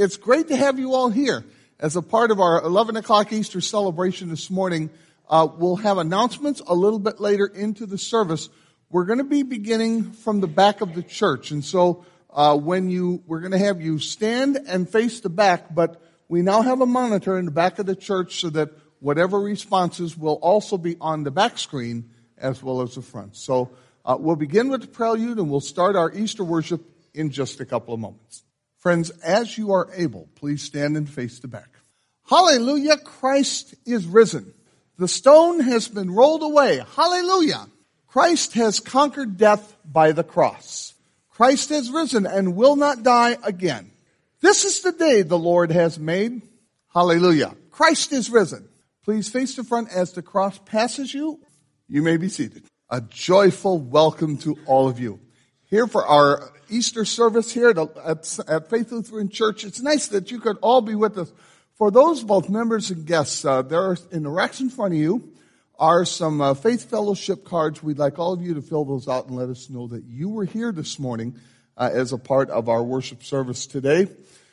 It's great to have you all here. As a part of our 11 o'clock Easter celebration this morning, we'll have announcements a little bit later into the service. We're going to be beginning from the back of the church. And so we're going to have you stand and face the back, but we now have a monitor in the back of the church so that whatever responses will also be on the back screen as well as the front. So we'll begin with the prelude and we'll start our Easter worship in just a couple of moments. Friends, as you are able, please stand and face the back. Hallelujah, Christ is risen. The stone has been rolled away. Hallelujah. Christ has conquered death by the cross. Christ has risen and will not die again. This is the day the Lord has made. Hallelujah. Christ is risen. Please face the front as the cross passes you. You may be seated. A joyful welcome to all of you. Here for our Easter service here at Faith Lutheran Church. It's nice that you could all be with us. For those, both members and guests, there are in the racks in front of you are some Faith Fellowship cards. We'd like all of you to fill those out and let us know that you were here this morning as a part of our worship service today.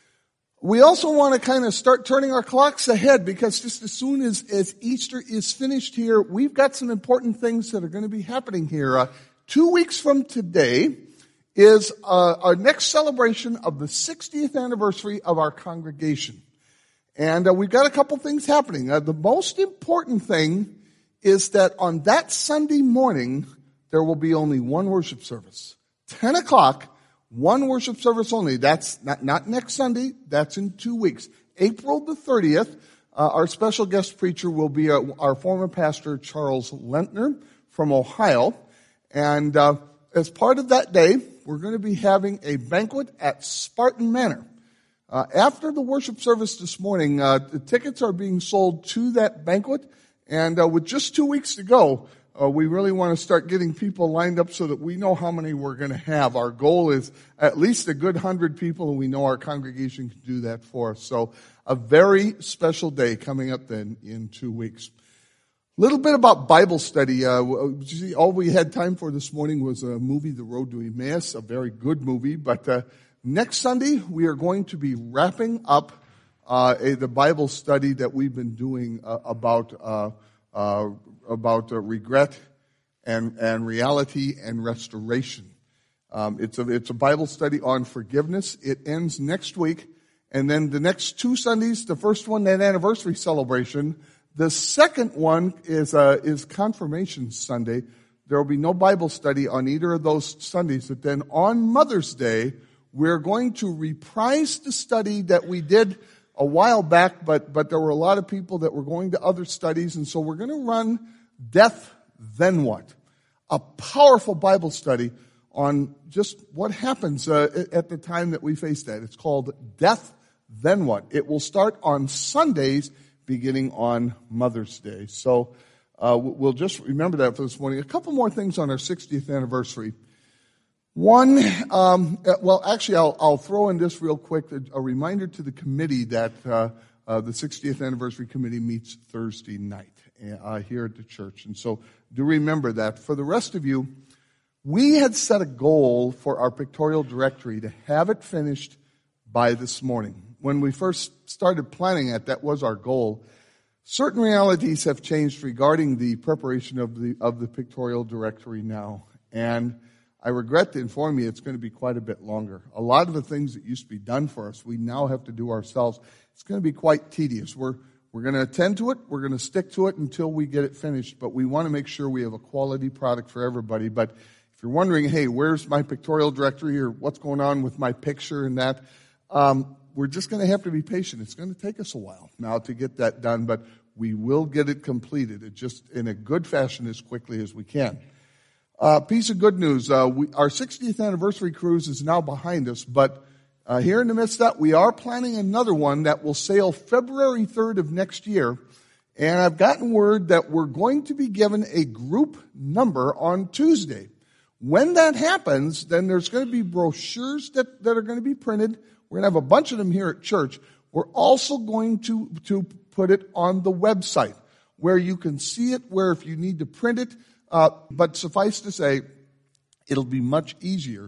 We also want to kind of start turning our clocks ahead because just as soon as Easter is finished here, we've got some important things that are going to be happening here. 2 weeks from today is our next celebration of the 60th anniversary of our congregation. And we've got a couple things happening. The most important thing is that on that Sunday morning, there will be only one worship service. 10 o'clock, one worship service only. That's not next Sunday. That's in 2 weeks. April the 30th, our special guest preacher will be our former pastor, Charles Lentner from Ohio. And as part of that day, we're going to be having a banquet at Spartan Manor. After the worship service this morning, the tickets are being sold to that banquet. And with just 2 weeks to go, we really want to start getting people lined up so that we know how many we're going to have. Our goal is at least a good 100 people, and we know our congregation can do that for us. So a very special day coming up then in 2 weeks. A little bit about Bible study. All we had time for this morning was a movie, The Road to Emmaus, a very good movie. But next Sunday, we are going to be wrapping up the Bible study that we've been doing about regret and reality and restoration. It's a Bible study on forgiveness. It ends next week, and then the next 2 Sundays, the first one, that anniversary celebration. The second one is Confirmation Sunday. There will be no Bible study on either of those Sundays. But then on Mother's Day, we're going to reprise the study that we did a while back, but there were a lot of people that were going to other studies, and so we're going to run Death, Then What? A powerful Bible study on just what happens at the time that we face that. It's called Death, Then What? It will start on Sundays beginning on Mother's Day. So we'll just remember that for this morning. A couple more things on our 60th anniversary. One, I'll throw in this real quick, a reminder to the committee that the 60th anniversary committee meets Thursday night here at the church. And so do remember that. For the rest of you, we had set a goal for our pictorial directory to have it finished by this morning. When we first started planning it, that was our goal. Certain realities have changed regarding the preparation of the pictorial directory now. And I regret to inform you it's going to be quite a bit longer. A lot of the things that used to be done for us, we now have to do ourselves. It's going to be quite tedious. We're going to attend to it. We're going to stick to it until we get it finished. But we want to make sure we have a quality product for everybody. But if you're wondering, hey, where's my pictorial directory or what's going on with my picture and that, we're just going to have to be patient. It's going to take us a while now to get that done, but we will get it completed. It just in a good fashion as quickly as we can. Piece of good news. Our 60th anniversary cruise is now behind us, but here in the midst of that, we are planning another one that will sail February 3rd of next year. And I've gotten word that we're going to be given a group number on Tuesday. When that happens, then there's going to be brochures that are going to be printed. We're going to have a bunch of them here at church. We're also going to put it on the website where you can see it, where if you need to print it. But suffice to say, it'll be much easier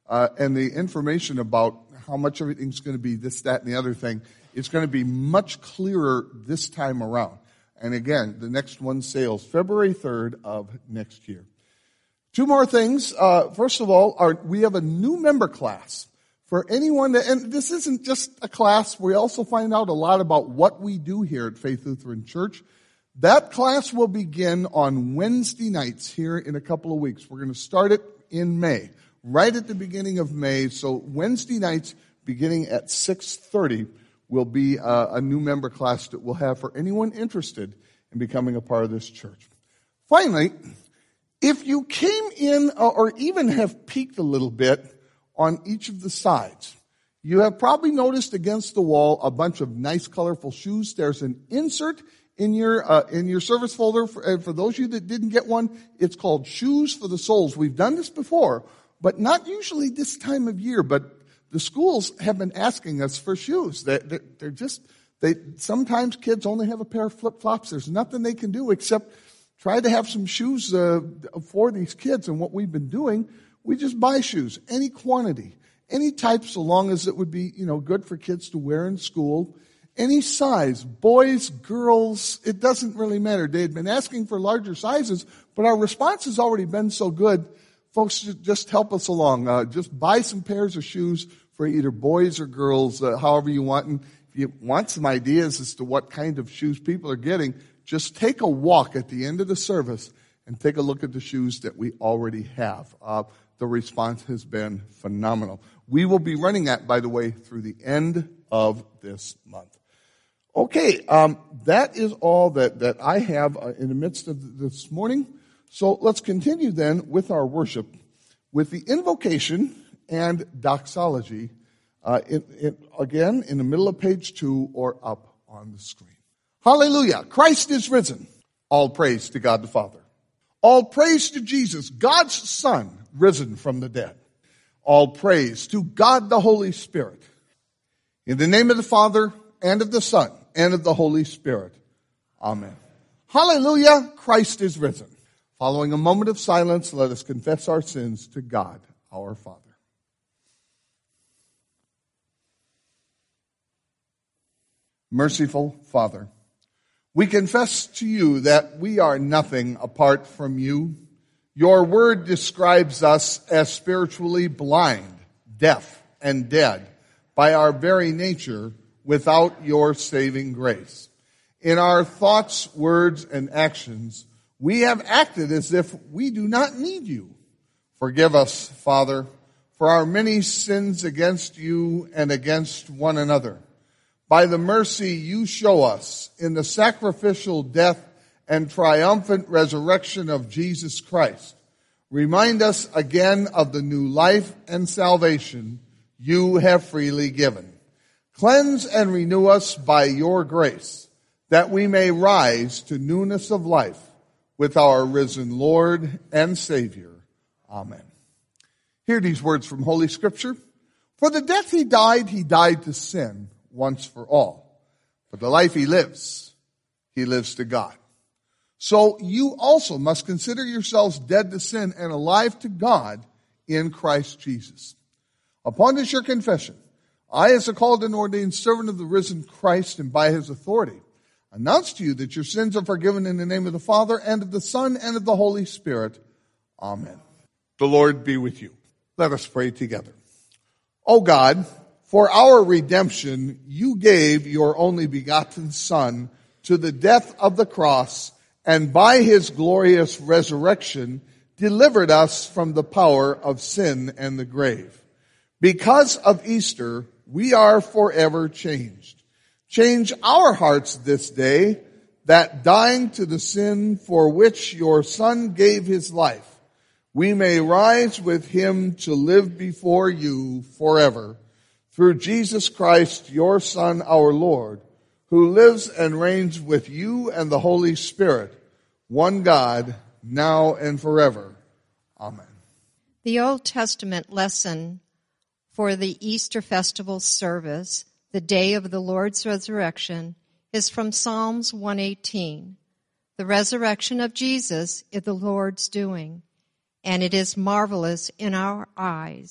and the information about how much everything's going to be this, that, and the other thing is going to be much clearer this time around. And again, the next one sails February 3rd of next year. Two more things. First of all, we have a new member class. For anyone and this isn't just a class, we also find out a lot about what we do here at Faith Lutheran Church. That class will begin on Wednesday nights here in a couple of weeks. We're going to start it in May, right at the beginning of May. So Wednesday nights, beginning at 6:30, will be a new member class that we'll have for anyone interested in becoming a part of this church. Finally, if you came in or even have peeked a little bit on each of the sides, you have probably noticed against the wall a bunch of nice, colorful shoes. There's an insert in your service folder. For those of you that didn't get one, it's called Shoes for the Souls. We've done this before, but not usually this time of year. But the schools have been asking us for shoes. Sometimes kids only have a pair of flip-flops. There's nothing they can do except try to have some shoes for these kids. And what we've been doing, we just buy shoes, any quantity, any type, so long as it would be, good for kids to wear in school. Any size, boys, girls, it doesn't really matter. They had been asking for larger sizes, but our response has already been so good. Folks, just help us along. Just buy some pairs of shoes for either boys or girls, however you want. And if you want some ideas as to what kind of shoes people are getting, just take a walk at the end of the service and take a look at the shoes that we already have. The response has been phenomenal. We will be running that, by the way, through the end of this month. Okay, that is all that I have in the midst of this morning. So let's continue then with our worship, with the invocation and doxology, again in the middle of page 2 or up on the screen. Hallelujah, Christ is risen. All praise to God the Father. All praise to Jesus, God's Son, risen from the dead. All praise to God the Holy Spirit. In the name of the Father, and of the Son, and of the Holy Spirit. Amen. Hallelujah, Christ is risen. Following a moment of silence, let us confess our sins to God, our Father. Merciful Father, we confess to you that we are nothing apart from you. Your word describes us as spiritually blind, deaf, and dead by our very nature without your saving grace. In our thoughts, words, and actions, we have acted as if we do not need you. Forgive us, Father, for our many sins against you and against one another. By the mercy you show us in the sacrificial death and triumphant resurrection of Jesus Christ, remind us again of the new life and salvation you have freely given. Cleanse and renew us by your grace, that we may rise to newness of life with our risen Lord and Savior. Amen. Hear these words from Holy Scripture. For the death he died to sin once for all. For the life he lives to God. So you also must consider yourselves dead to sin and alive to God in Christ Jesus. Upon this your confession, I, as a called and ordained servant of the risen Christ and by his authority, announce to you that your sins are forgiven in the name of the Father and of the Son and of the Holy Spirit. Amen. The Lord be with you. Let us pray together. O God, for our redemption, you gave your only begotten Son to the death of the cross, and by his glorious resurrection delivered us from the power of sin and the grave. Because of Easter, we are forever changed. Change our hearts this day, that dying to the sin for which your Son gave his life, we may rise with him to live before you forever. Through Jesus Christ, your Son, our Lord, who lives and reigns with you and the Holy Spirit, one God, now and forever. Amen. The Old Testament lesson for the Easter festival service, the day of the Lord's resurrection, is from Psalms 118. The resurrection of Jesus is the Lord's doing, and it is marvelous in our eyes.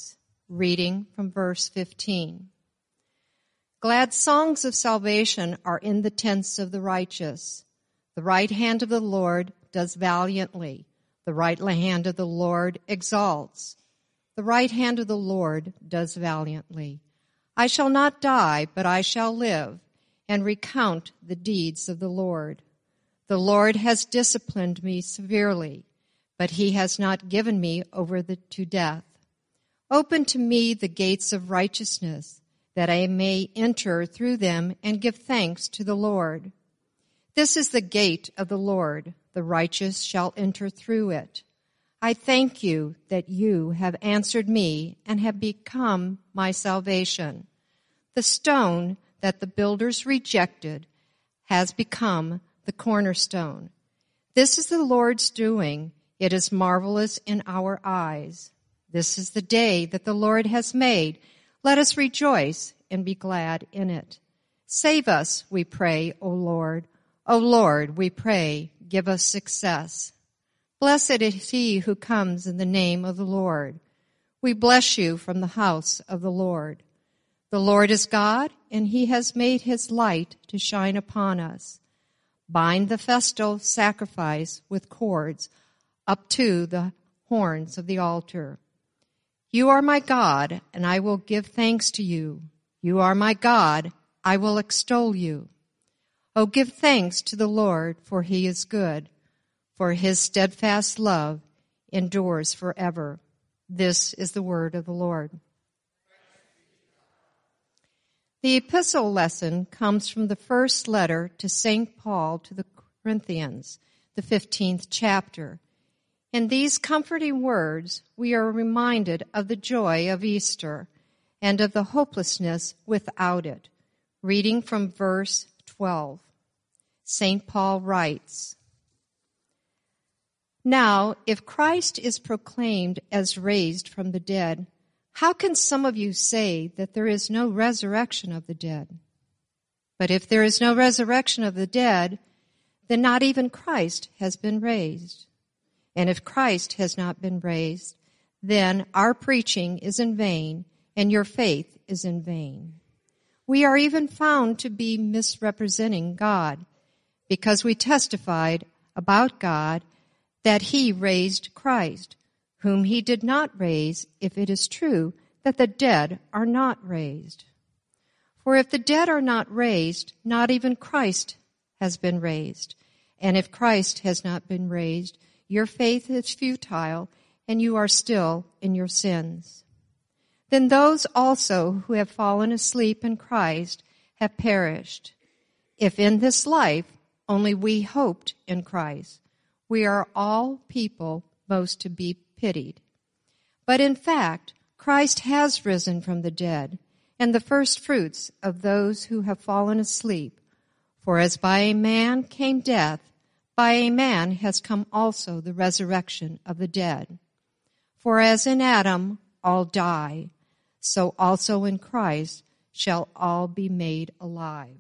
reading from verse 15. Glad songs of salvation are in the tents of the righteous. The right hand of the Lord does valiantly. The right hand of the Lord exalts. The right hand of the Lord does valiantly. I shall not die, but I shall live, and recount the deeds of the Lord. The Lord has disciplined me severely, but he has not given me over to death. Open to me the gates of righteousness, that I may enter through them and give thanks to the Lord. This is the gate of the Lord. The righteous shall enter through it. I thank you that you have answered me and have become my salvation. The stone that the builders rejected has become the cornerstone. This is the Lord's doing. It is marvelous in our eyes. This is the day that the Lord has made. Let us rejoice and be glad in it. Save us, we pray, O Lord. O Lord, we pray, give us success. Blessed is he who comes in the name of the Lord. We bless you from the house of the Lord. The Lord is God, and he has made his light to shine upon us. Bind the festal sacrifice with cords up to the horns of the altar. You are my God, and I will give thanks to you. You are my God, I will extol you. Oh, give thanks to the Lord, for he is good, for his steadfast love endures forever. This is the word of the Lord. The epistle lesson comes from the first letter to St. Paul to the Corinthians, the 15th chapter. In these comforting words, we are reminded of the joy of Easter and of the hopelessness without it. Reading from verse 12, St. Paul writes, Now, if Christ is proclaimed as raised from the dead, how can some of you say that there is no resurrection of the dead? But if there is no resurrection of the dead, then not even Christ has been raised. And if Christ has not been raised, then our preaching is in vain, and your faith is in vain. We are even found to be misrepresenting God, because we testified about God that he raised Christ, whom he did not raise, if it is true that the dead are not raised. For if the dead are not raised, not even Christ has been raised. And if Christ has not been raised, your faith is futile, and you are still in your sins. Then those also who have fallen asleep in Christ have perished. If in this life only we hoped in Christ, we are all people most to be pitied. But in fact, Christ has risen from the dead, and the first fruits of those who have fallen asleep. For as by a man came death, by a man has come also the resurrection of the dead. For as in Adam all die, so also in Christ shall all be made alive.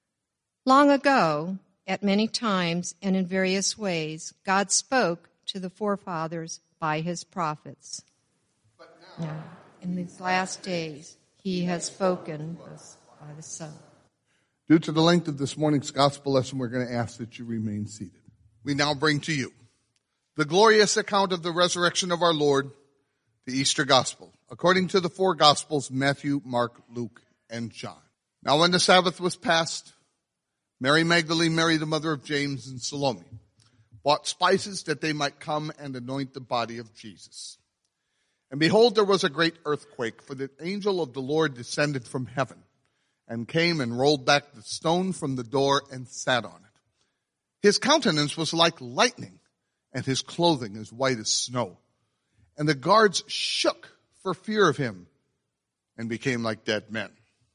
Long ago, at many times and in various ways, God spoke to the forefathers by his prophets. But now, in these last days, he has spoken by the Son. Due to the length of this morning's gospel lesson, we're going to ask that you remain seated. We now bring to you the glorious account of the resurrection of our Lord, the Easter Gospel, according to the four Gospels, Matthew, Mark, Luke, and John. Now when the Sabbath was past, Mary Magdalene, Mary the mother of James, and Salome bought spices that they might come and anoint the body of Jesus. And behold, there was a great earthquake, for the angel of the Lord descended from heaven and came and rolled back the stone from the door and sat on it. His countenance was like lightning, and his clothing as white as snow. And the guards shook for fear of him and became like dead men.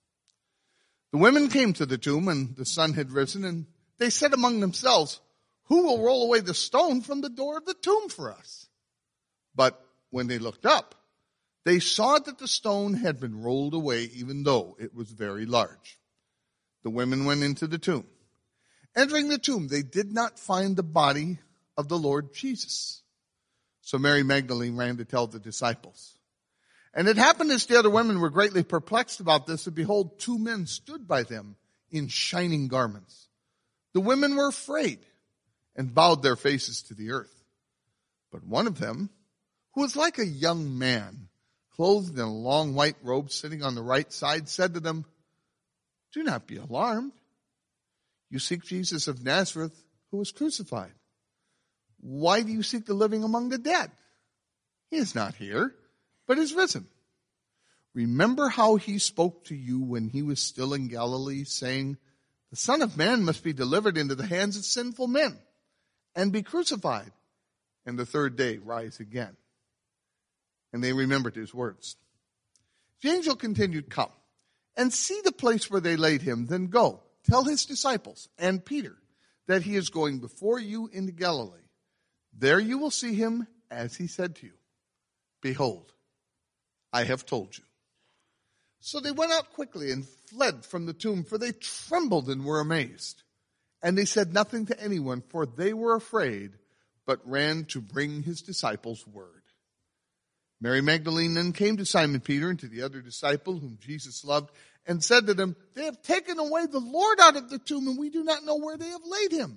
The women came to the tomb, and the sun had risen, and they said among themselves, Who will roll away the stone from the door of the tomb for us? But when they looked up, they saw that the stone had been rolled away, even though it was very large. The women went into the tomb. Entering the tomb, they did not find the body of the Lord Jesus. So Mary Magdalene ran to tell the disciples. And it happened as the other women were greatly perplexed about this, and behold, 2 men stood by them in shining garments. The women were afraid and bowed their faces to the earth. But one of them, who was like a young man, clothed in a long white robe, sitting on the right side, said to them, "Do not be alarmed. You seek Jesus of Nazareth, who was crucified. Why do you seek the living among the dead? He is not here, but is risen. Remember how he spoke to you when he was still in Galilee, saying, 'The Son of Man must be delivered into the hands of sinful men and be crucified, and the third day rise again.'" And they remembered his words. The angel continued, "Come and see the place where they laid him. Then go, tell his disciples and Peter that he is going before you into Galilee. There you will see him as he said to you. Behold, I have told you." So they went out quickly and fled from the tomb, for they trembled and were amazed. And they said nothing to anyone, for they were afraid, but ran to bring his disciples word. Mary Magdalene then came to Simon Peter and to the other disciple whom Jesus loved, and said to them, "They have taken away the Lord out of the tomb, and we do not know where they have laid him."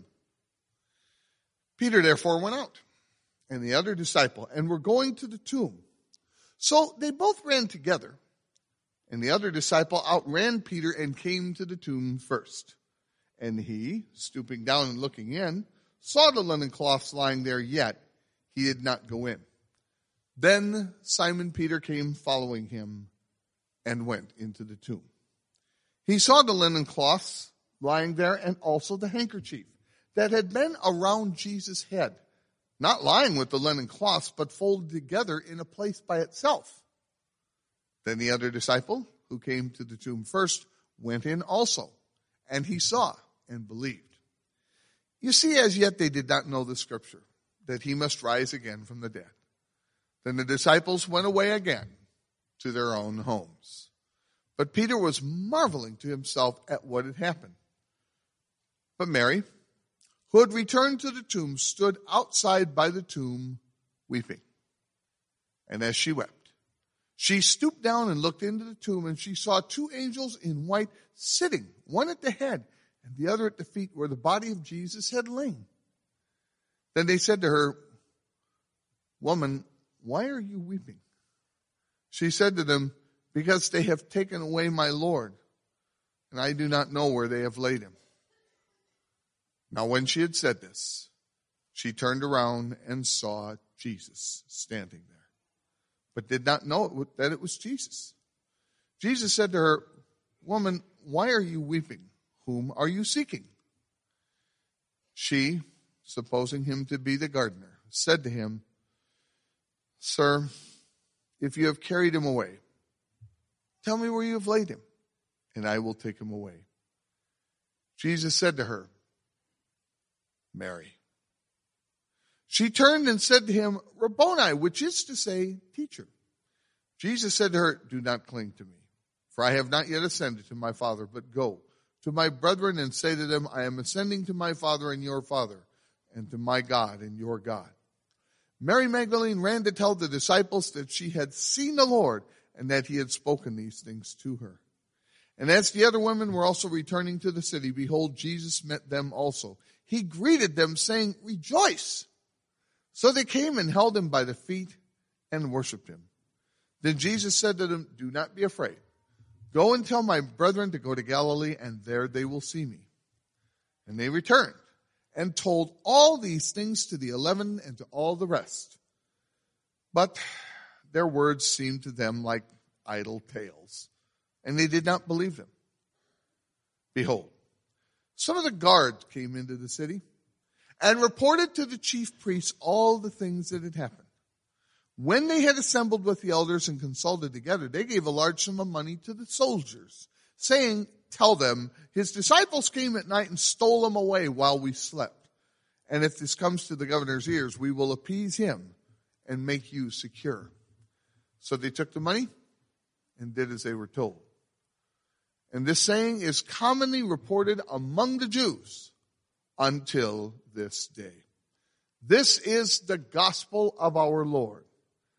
Peter therefore went out, and the other disciple, and were going to the tomb. So they both ran together, and the other disciple outran Peter and came to the tomb first. And he, stooping down and looking in, saw the linen cloths lying there, yet he did not go in. Then Simon Peter came following him and went into the tomb. He saw the linen cloths lying there, and also the handkerchief that had been around Jesus' head, not lying with the linen cloths, but folded together in a place by itself. Then the other disciple, who came to the tomb first, went in also, and he saw and believed. You see, as yet they did not know the scripture, that he must rise again from the dead. Then the disciples went away again to their own homes. But Peter was marveling to himself at what had happened. But Mary, who had returned to the tomb, stood outside by the tomb weeping. And as she wept, she stooped down and looked into the tomb, and she saw 2 angels in white sitting, one at the head and the other at the feet, where the body of Jesus had lain. Then they said to her, "Woman, why are you weeping?" She said to them, "Because they have taken away my Lord, and I do not know where they have laid him." Now when she had said this, she turned around and saw Jesus standing there, but did not know that it was Jesus. Jesus said to her, "Woman, why are you weeping? Whom are you seeking?" She, supposing him to be the gardener, said to him, "Sir, if you have carried him away, tell me where you have laid him, and I will take him away." Jesus said to her, "Mary." She turned and said to him, "Rabboni," which is to say, teacher. Jesus said to her, "Do not cling to me, for I have not yet ascended to my Father, but go to my brethren and say to them, I am ascending to my Father and your Father, and to my God and your God." Mary Magdalene ran to tell the disciples that she had seen the Lord, and that he had spoken these things to her. And as the other women were also returning to the city, behold, Jesus met them also. He greeted them, saying, "Rejoice!" So they came and held him by the feet and worshipped him. Then Jesus said to them, "Do not be afraid. Go and tell my brethren to go to Galilee, and there they will see me." And they returned and told all these things to the 11 and to all the rest. But their words seemed to them like idle tales, and they did not believe them. Behold, some of the guards came into the city and reported to the chief priests all the things that had happened. When they had assembled with the elders and consulted together, they gave a large sum of money to the soldiers, saying, "Tell them, his disciples came at night and stole him away while we slept. And if this comes to the governor's ears, we will appease him and make you secure." So they took the money and did as they were told. And this saying is commonly reported among the Jews until this day. This is the gospel of our Lord.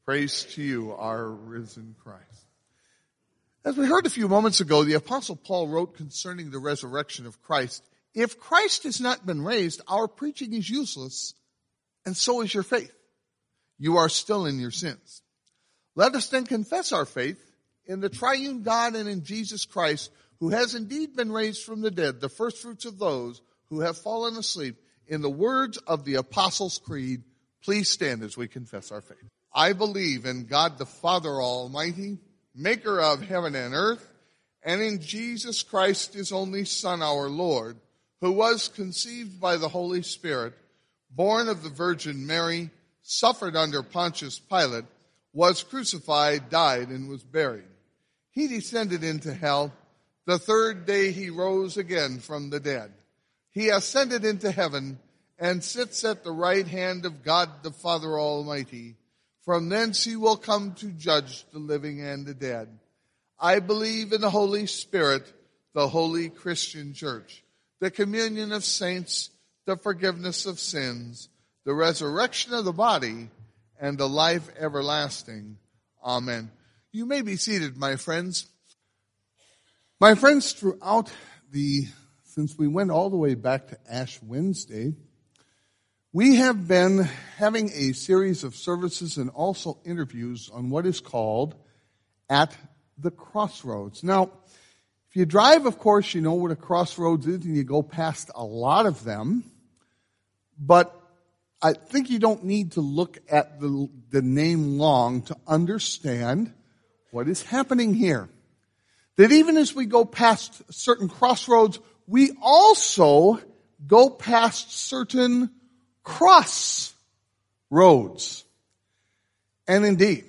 Praise to you, our risen Christ. As we heard a few moments ago, the Apostle Paul wrote concerning the resurrection of Christ, if Christ has not been raised, our preaching is useless, and so is your faith. You are still in your sins. Let us then confess our faith in the triune God and in Jesus Christ, who has indeed been raised from the dead, the firstfruits of those who have fallen asleep. In the words of the Apostles' Creed, please stand as we confess our faith. I believe in God the Father Almighty, maker of heaven and earth, and in Jesus Christ, his only Son, our Lord, who was conceived by the Holy Spirit, born of the Virgin Mary, suffered under Pontius Pilate, was crucified, died, and was buried. He descended into hell. The third day he rose again from the dead. He ascended into heaven and sits at the right hand of God the Father Almighty. From thence he will come to judge the living and the dead. I believe in the Holy Spirit, the holy Christian church, the communion of saints, the forgiveness of sins, the resurrection of the body, and the life everlasting. Amen. You may be seated, my friends. My friends, since we went all the way back to Ash Wednesday, we have been having a series of services and also interviews on what is called At the Crossroads. Now, if you drive, of course, you know what a crossroads is, and you go past a lot of them. But I think you don't need to look at the name long to understand what is happening here. That even as we go past certain crossroads, we also go past certain crossroads. And indeed,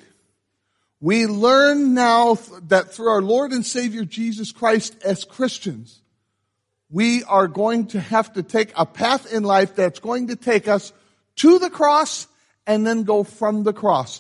we learn now that through our Lord and Savior Jesus Christ as Christians, we are going to have to take a path in life that's going to take us to the cross and then go from the cross.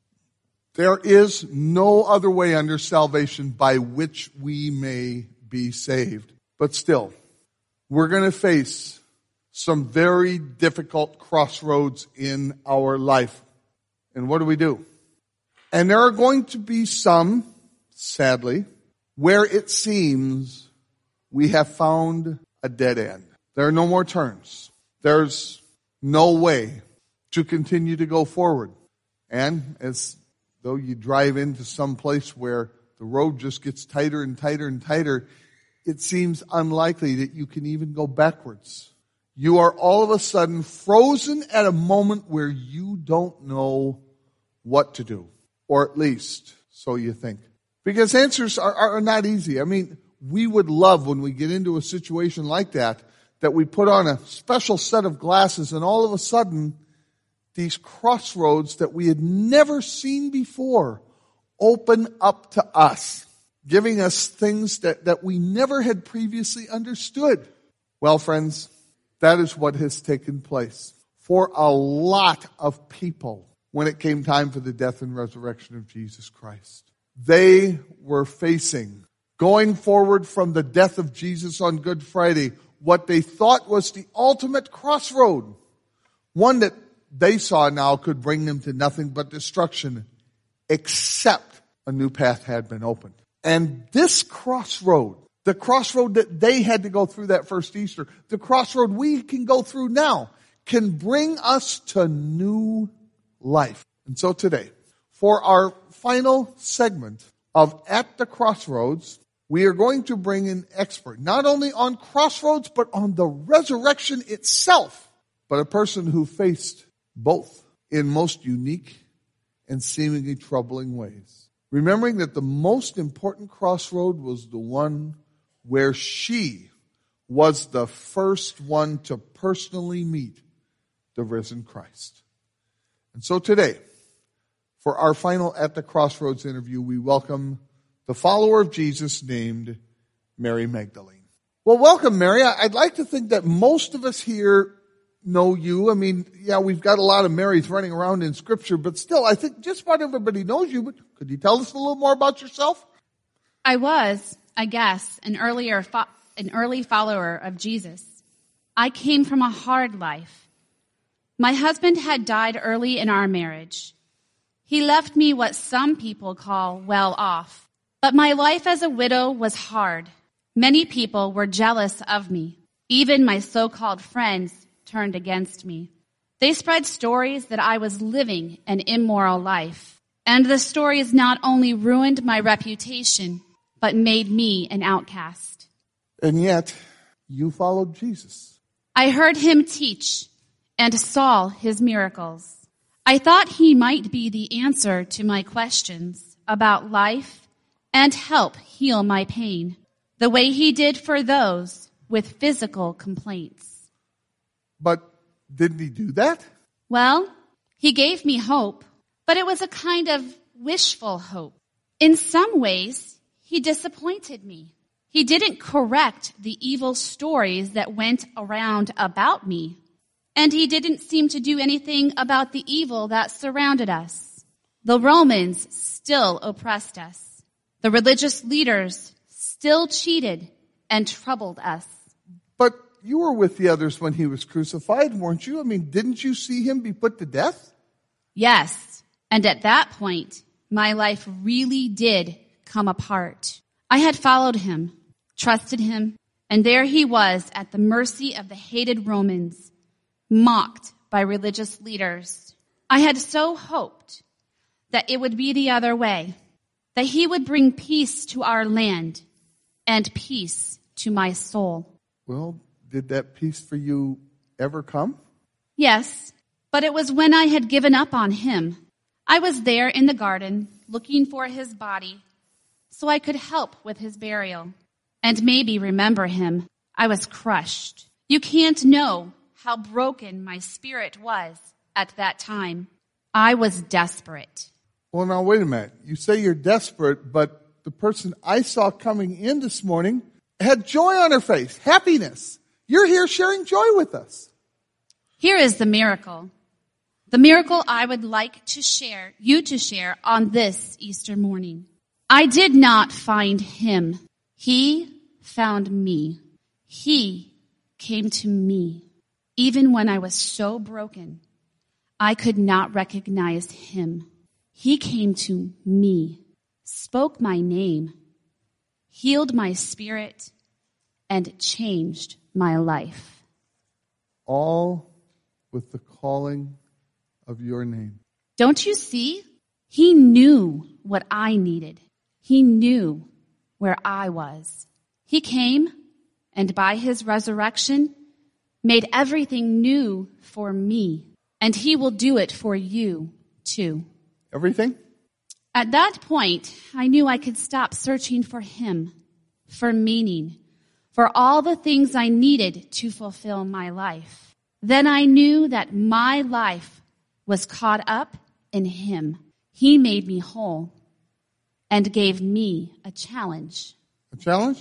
There is no other way under salvation by which we may be saved. But still, we're going to face some very difficult crossroads in our life. And what do? And there are going to be some, sadly, where it seems we have found a dead end. There are no more turns. There's no way to continue to go forward. And as though you drive into some place where the road just gets tighter and tighter and tighter, it seems unlikely that you can even go backwards. You are all of a sudden frozen at a moment where you don't know what to do. Or at least, so you think. Because answers are not easy. I mean, we would love when we get into a situation like that we put on a special set of glasses and all of a sudden, these crossroads that we had never seen before open up to us, giving us things that we never had previously understood. Well, friends, that is what has taken place for a lot of people when it came time for the death and resurrection of Jesus Christ. They were facing, going forward from the death of Jesus on Good Friday, what they thought was the ultimate crossroad, one that they saw now could bring them to nothing but destruction, except a new path had been opened. And this crossroad, the crossroad that they had to go through that first Easter, the crossroad we can go through now, can bring us to new life. And so today, for our final segment of At the Crossroads, we are going to bring an expert, not only on crossroads, but on the resurrection itself, but a person who faced both in most unique and seemingly troubling ways. Remembering that the most important crossroad was the one where she was the first one to personally meet the risen Christ. And so today, for our final At the Crossroads interview, we welcome the follower of Jesus named Mary Magdalene. Well, welcome, Mary. I'd like to think that most of us here know you. I mean, yeah, we've got a lot of Marys running around in Scripture, but still, I think just about everybody knows you. But could you tell us a little more about yourself? I was, I guess, an early follower of Jesus. I came from a hard life. My husband had died early in our marriage. He left me what some people call well off. But my life as a widow was hard. Many people were jealous of me. Even my so-called friends turned against me. They spread stories that I was living an immoral life. And the stories not only ruined my reputation, but made me an outcast. And yet, you followed Jesus. I heard him teach and saw his miracles. I thought he might be the answer to my questions about life and help heal my pain, the way he did for those with physical complaints. But didn't he do that? Well, he gave me hope, but it was a kind of wishful hope. In some ways, he disappointed me. He didn't correct the evil stories that went around about me. And he didn't seem to do anything about the evil that surrounded us. The Romans still oppressed us. The religious leaders still cheated and troubled us. But you were with the others when he was crucified, weren't you? I mean, didn't you see him be put to death? Yes, and at that point, my life really did come apart. I had followed him, trusted him, and there he was at the mercy of the hated Romans, mocked by religious leaders. I had so hoped that it would be the other way, that he would bring peace to our land and peace to my soul. Well, did that peace for you ever come? Yes, but it was when I had given up on him. I was there in the garden looking for his body so I could help with his burial and maybe remember him. I was crushed. You can't know how broken my spirit was at that time. I was desperate. Well, now, wait a minute. You say you're desperate, but the person I saw coming in this morning had joy on her face, happiness. You're here sharing joy with us. Here is the miracle. The miracle I would like to share, you to share on this Easter morning. I did not find him. He found me. He came to me. Even when I was so broken, I could not recognize him. He came to me, spoke my name, healed my spirit, and changed my life. All with the calling of your name. Don't you see? He knew what I needed. He knew where I was. He came, and by his resurrection, made everything new for me, and he will do it for you too. Everything? At that point, I knew I could stop searching for him, for meaning, for all the things I needed to fulfill my life. Then I knew that my life was caught up in him. He made me whole and gave me a challenge. A challenge?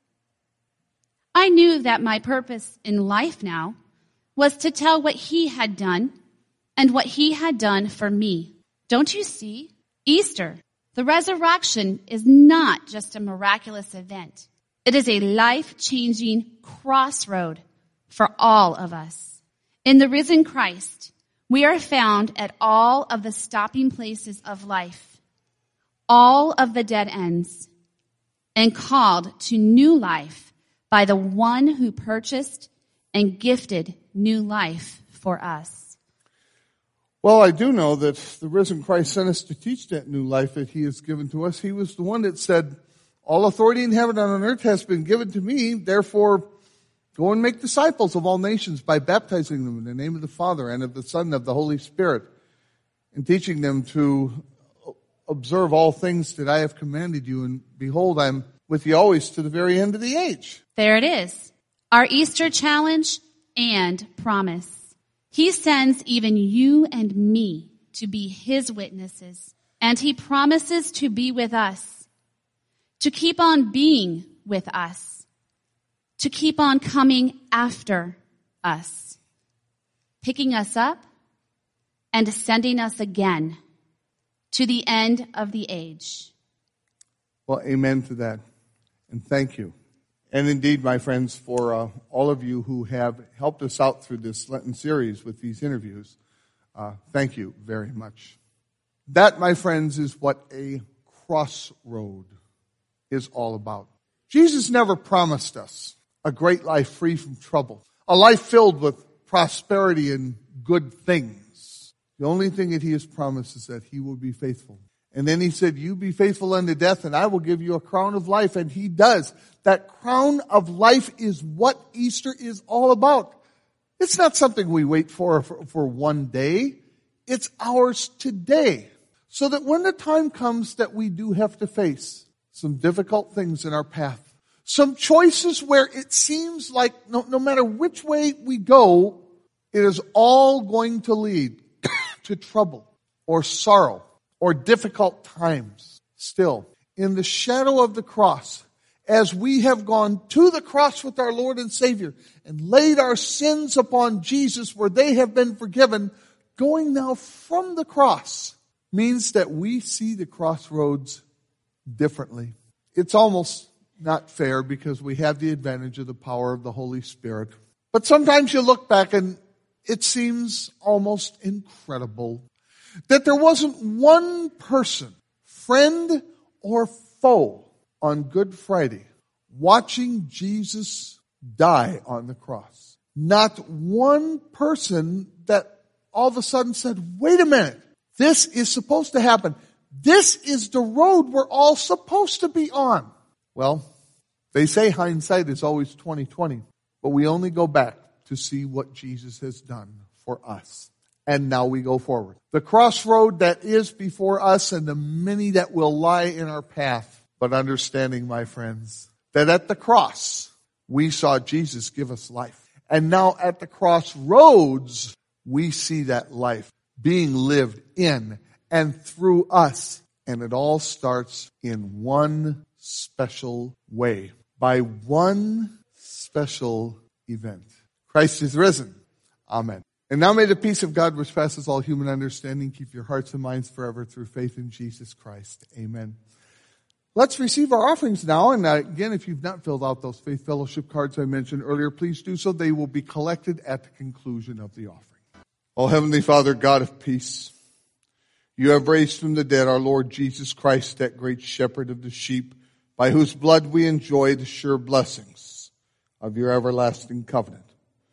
I knew that my purpose in life now was to tell what he had done and what he had done for me. Don't you see? Easter, the resurrection, is not just a miraculous event. It is a life-changing crossroad for all of us. In the risen Christ, we are found at all of the stopping places of life, all of the dead ends, and called to new life by the one who purchased and gifted new life for us. Well, I do know that the risen Christ sent us to teach that new life that he has given to us. He was the one that said, all authority in heaven and on earth has been given to me, therefore go and make disciples of all nations by baptizing them in the name of the Father and of the Son and of the Holy Spirit, and teaching them to observe all things that I have commanded you. And behold, I'm with you always to the very end of the age. There it is. Our Easter challenge and promise. He sends even you and me to be his witnesses, and he promises to be with us, to keep on being with us, to keep on coming after us, picking us up and sending us again to the end of the age. Well, amen to that. And thank you. And indeed, my friends, for all of you who have helped us out through this Lenten series with these interviews, thank you very much. That, my friends, is what a crossroad is all about. Jesus never promised us a great life free from trouble, a life filled with prosperity and good things. The only thing that he has promised is that he will be faithful. And then he said, you be faithful unto death, and I will give you a crown of life. And he does. That crown of life is what Easter is all about. It's not something we wait for one day. It's ours today. So that when the time comes that we do have to face some difficult things in our path, some choices where it seems like no matter which way we go, it is all going to lead to trouble or sorrow or difficult times. Still, in the shadow of the cross, as we have gone to the cross with our Lord and Savior and laid our sins upon Jesus where they have been forgiven, going now from the cross means that we see the crossroads differently. It's almost not fair because we have the advantage of the power of the Holy Spirit. But sometimes you look back and it seems almost incredible that there wasn't one person, friend or foe, on Good Friday watching Jesus die on the cross. Not one person that all of a sudden said, wait a minute, this is supposed to happen. This is the road we're all supposed to be on. Well, they say hindsight is always 20/20, but we only go back to see what Jesus has done for us. And now we go forward. The crossroad that is before us and the many that will lie in our path. But understanding, my friends, that at the cross, we saw Jesus give us life. And now at the crossroads, we see that life being lived in and through us. And it all starts in one special way, by one special event. Christ is risen. Amen. And now may the peace of God, which passes all human understanding, keep your hearts and minds forever through faith in Jesus Christ. Amen. Let's receive our offerings now. And again, if you've not filled out those faith fellowship cards I mentioned earlier, please do so. They will be collected at the conclusion of the offering. O Heavenly Father, God of peace, you have raised from the dead our Lord Jesus Christ, that great shepherd of the sheep, by whose blood we enjoy the sure blessings of your everlasting covenant.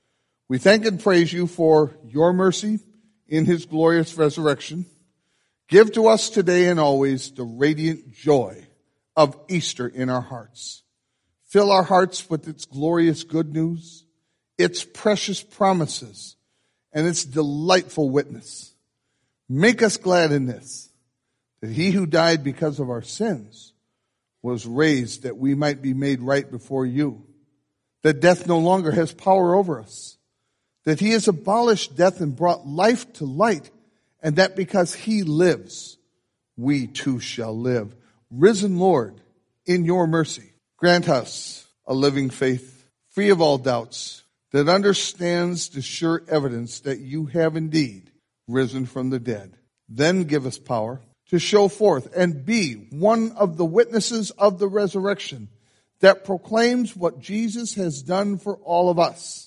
We thank and praise you for your mercy in his glorious resurrection. Give to us today and always the radiant joy of Easter in our hearts. Fill our hearts with its glorious good news, its precious promises, and its delightful witness. Make us glad in this, that he who died because of our sins was raised that we might be made right before you, that death no longer has power over us, that he has abolished death and brought life to light, and that because he lives, we too shall live. Risen Lord, in your mercy, grant us a living faith, free of all doubts, that understands the sure evidence that you have indeed risen from the dead. Then give us power to show forth and be one of the witnesses of the resurrection that proclaims what Jesus has done for all of us.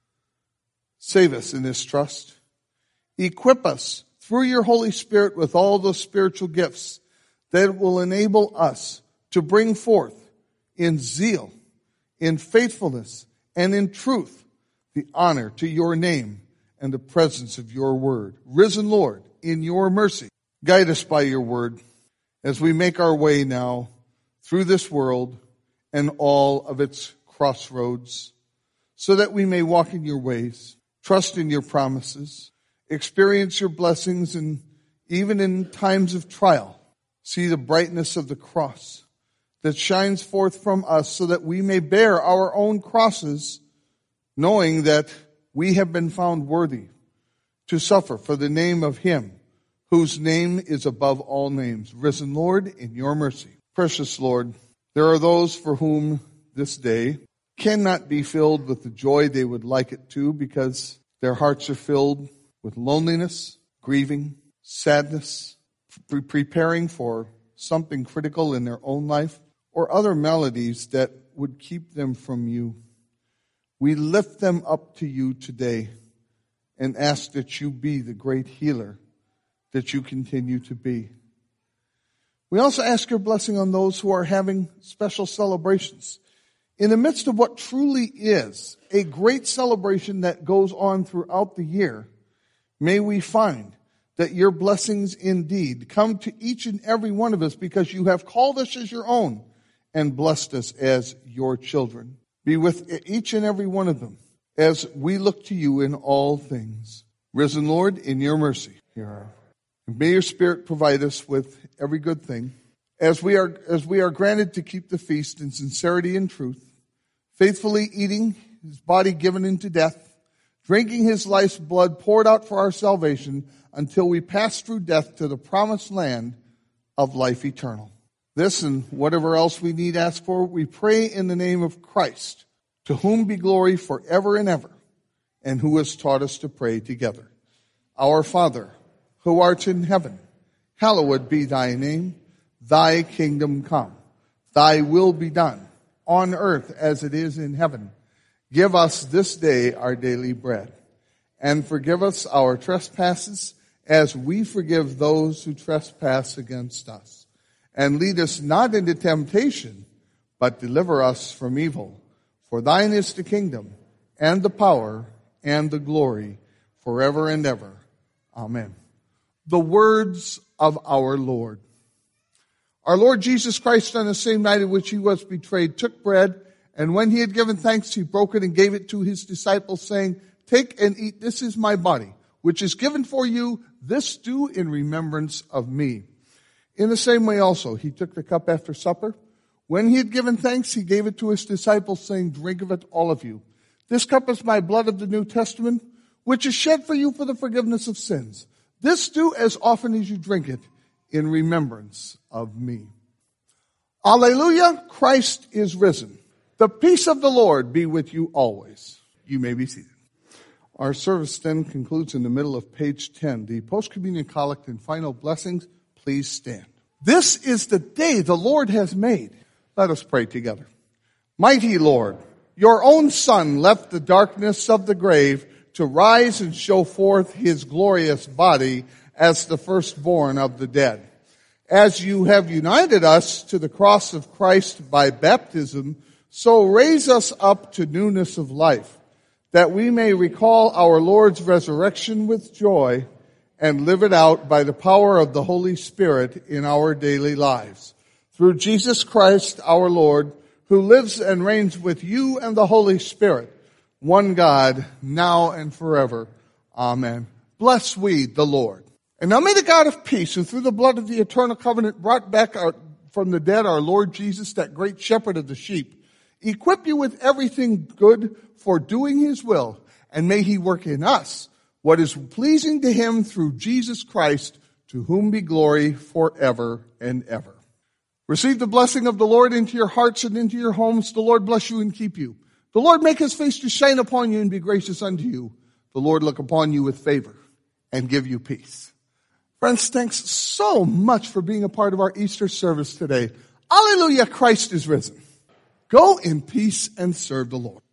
Save us in this trust. Equip us through your Holy Spirit with all those spiritual gifts that will enable us to bring forth in zeal, in faithfulness, and in truth the honor to your name and the presence of your word. Risen Lord, in your mercy, guide us by your word as we make our way now through this world and all of its crossroads, so that we may walk in your ways, trust in your promises, experience your blessings, and even in times of trial, see the brightness of the cross that shines forth from us, so that we may bear our own crosses, knowing that we have been found worthy to suffer for the name of him whose name is above all names. Risen Lord, in your mercy. Precious Lord, there are those for whom this day cannot be filled with the joy they would like it to, because their hearts are filled with loneliness, grieving, sadness, preparing for something critical in their own life, or other maladies that would keep them from you. We lift them up to you today and ask that you be the great healer that you continue to be. We also ask your blessing on those who are having special celebrations. In the midst of what truly is a great celebration that goes on throughout the year, may we find that your blessings indeed come to each and every one of us because you have called us as your own and blessed us as your children. Be with each and every one of them as we look to you in all things. Risen Lord, in your mercy, hear our prayer. And may your Spirit provide us with every good thing as we are granted to keep the feast in sincerity and truth, faithfully eating his body given into death, drinking his life's blood poured out for our salvation until we pass through death to the promised land of life eternal. This and whatever else we need ask for, we pray in the name of Christ, to whom be glory forever and ever, and who has taught us to pray together. Our Father, who art in heaven, hallowed be thy name. Thy kingdom come. Thy will be done, on earth as it is in heaven. Give us this day our daily bread, and forgive us our trespasses as we forgive those who trespass against us. And lead us not into temptation, but deliver us from evil. For thine is the kingdom, and the power, and the glory, forever and ever. Amen. The words of our Lord. Our Lord Jesus Christ, on the same night in which he was betrayed, took bread, and when he had given thanks, he broke it and gave it to his disciples, saying, "Take and eat, this is my body, which is given for you. This do in remembrance of me." In the same way also, he took the cup after supper. When he had given thanks, he gave it to his disciples, saying, "Drink of it, all of you. This cup is my blood of the New Testament, which is shed for you for the forgiveness of sins. This do as often as you drink it in remembrance of me." Alleluia, Christ is risen. The peace of the Lord be with you always. You may be seated. Our service then concludes in the middle of page 10. The post-communion collect and final blessings. Please stand. This is the day the Lord has made. Let us pray together. Mighty Lord, your own Son left the darkness of the grave to rise and show forth his glorious body as the firstborn of the dead. As you have united us to the cross of Christ by baptism, so raise us up to newness of life, that we may recall our Lord's resurrection with joy and live it out by the power of the Holy Spirit in our daily lives. Through Jesus Christ our Lord, who lives and reigns with you and the Holy Spirit, one God, now and forever. Amen. Bless we the Lord. And now may the God of peace, who through the blood of the eternal covenant brought back from the dead our Lord Jesus, that great shepherd of the sheep, equip you with everything good for doing his will, and may he work in us what is pleasing to him through Jesus Christ, to whom be glory forever and ever. Receive the blessing of the Lord into your hearts and into your homes. The Lord bless you and keep you. The Lord make his face to shine upon you and be gracious unto you. The Lord look upon you with favor and give you peace. Friends, thanks so much for being a part of our Easter service today. Alleluia, Christ is risen. Go in peace and serve the Lord.